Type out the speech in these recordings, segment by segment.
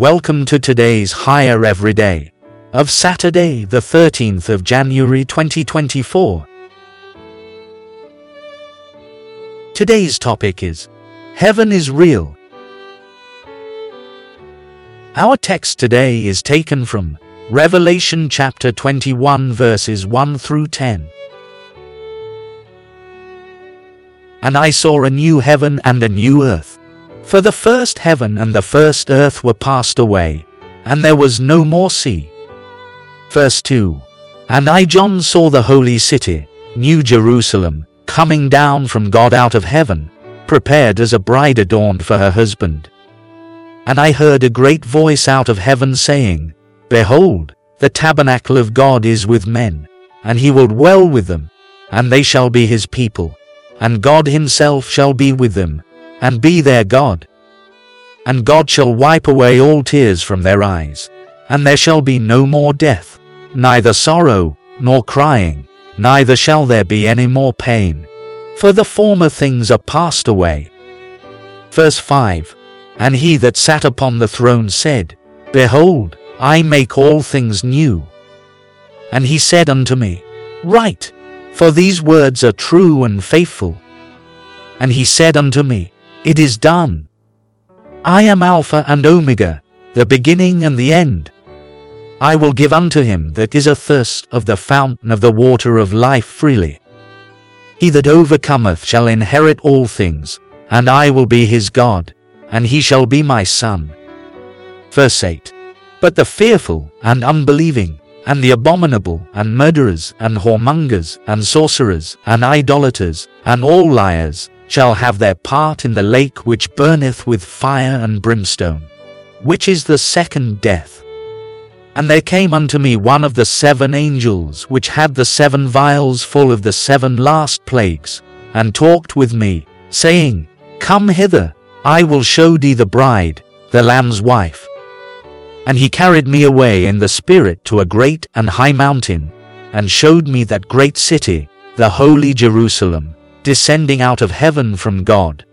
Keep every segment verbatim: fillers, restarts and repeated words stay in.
Welcome to today's Higher Everyday of Saturday, the thirteenth of January twenty twenty-four. Today's topic is Heaven is Real. Our text today is taken from Revelation chapter twenty-one verses one through ten. And I saw a new heaven and a new earth. For the first heaven and the first earth were passed away, and there was no more sea. Verse two. And I John saw the holy city, New Jerusalem, coming down from God out of heaven, prepared as a bride adorned for her husband. And I heard a great voice out of heaven saying, Behold, the tabernacle of God is with men, and he will dwell with them, and they shall be his people, and God himself shall be with them, and be their God. And God shall wipe away all tears from their eyes, and there shall be no more death, neither sorrow, nor crying, neither shall there be any more pain, for the former things are passed away. Verse five. And he that sat upon the throne said, Behold, I make all things new. And he said unto me, Write, for these words are true and faithful. And he said unto me, It is done. I am Alpha and Omega, the beginning and the end. I will give unto him that is athirst of the fountain of the water of life freely. He that overcometh shall inherit all things, and I will be his God, and he shall be my son. Verse eight. But the fearful and unbelieving, and the abominable, and murderers, and whoremongers, and sorcerers, and idolaters, and all liars, shall have their part in the lake which burneth with fire and brimstone, which is the second death. And there came unto me one of the seven angels which had the seven vials full of the seven last plagues, and talked with me, saying, Come hither, I will show thee the bride, the Lamb's wife. And he carried me away in the Spirit to a great and high mountain, and showed me that great city, the holy Jerusalem, descending out of heaven from God.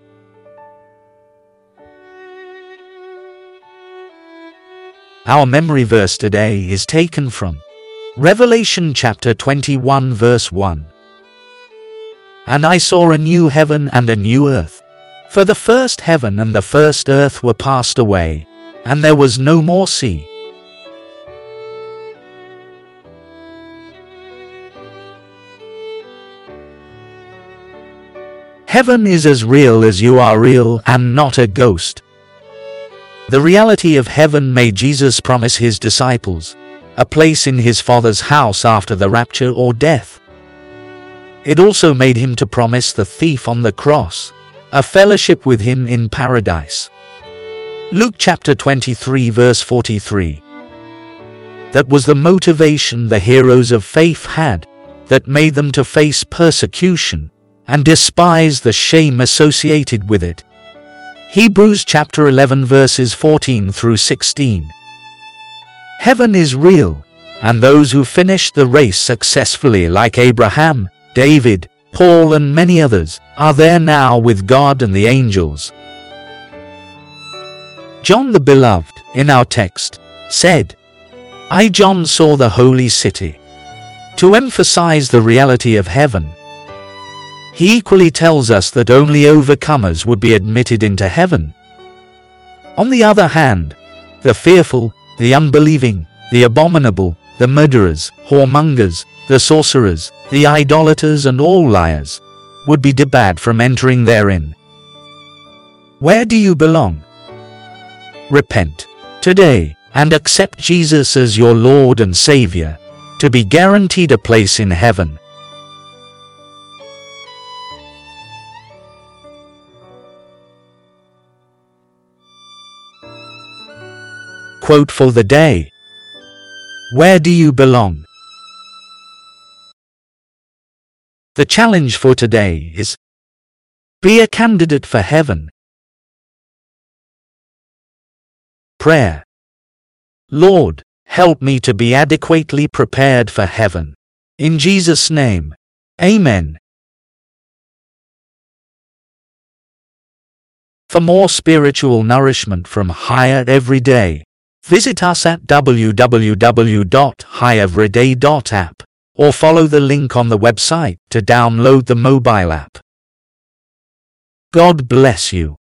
Our memory verse today is taken from Revelation chapter twenty-one verse one. And I saw a new heaven and a new earth. For the first heaven and the first earth were passed away, and there was no more sea. Heaven is as real as you are real and not a ghost. The reality of heaven made Jesus promise his disciples a place in his Father's house after the rapture or death. It also made him to promise the thief on the cross a fellowship with him in paradise. Luke chapter twenty-three verse forty-three. That was the motivation the heroes of faith had, that made them to face persecution and despise the shame associated with it. Hebrews chapter eleven verses fourteen through sixteen. Heaven is real, and those who finished the race successfully, like Abraham, David, Paul and many others, are there now with God and the angels. John the Beloved, in our text, said, I John saw the holy city. To emphasize the reality of heaven, he equally tells us that only overcomers would be admitted into heaven. On the other hand, the fearful, the unbelieving, the abominable, the murderers, whoremongers, the sorcerers, the idolaters and all liars would be debarred from entering therein. Where do you belong? Repent today and accept Jesus as your Lord and Savior to be guaranteed a place in heaven. Quote for the day. Where do you belong? The challenge for today is, be a candidate for heaven. Prayer. Lord, help me to be adequately prepared for heaven. In Jesus' name, Amen. For more spiritual nourishment from Higher Everyday, Visit us at w w w dot hi everyday dot app or follow the link on the website to download the mobile app. God bless you.